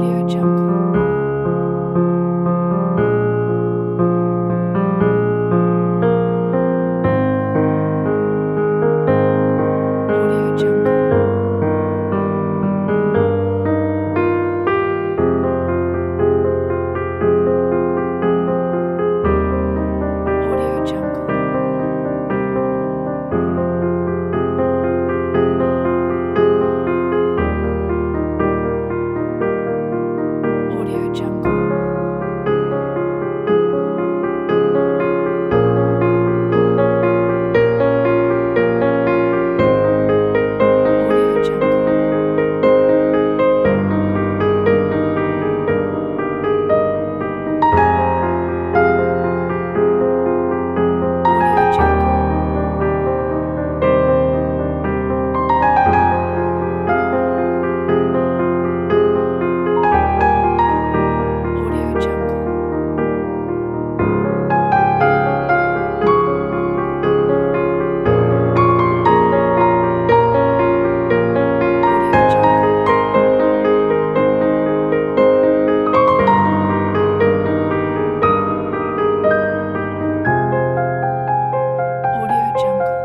Audio Jungle. Audio Jungle. Audio Jungle. Audio Jungle. Audio Jungle. Audio Jungle. Audio Jungle. Audio Jungle. Audio Jungle.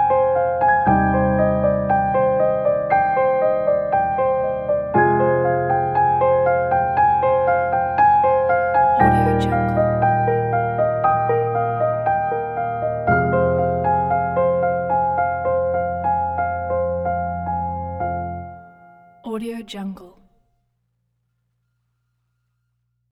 Audio Jungle. Audio Jungle.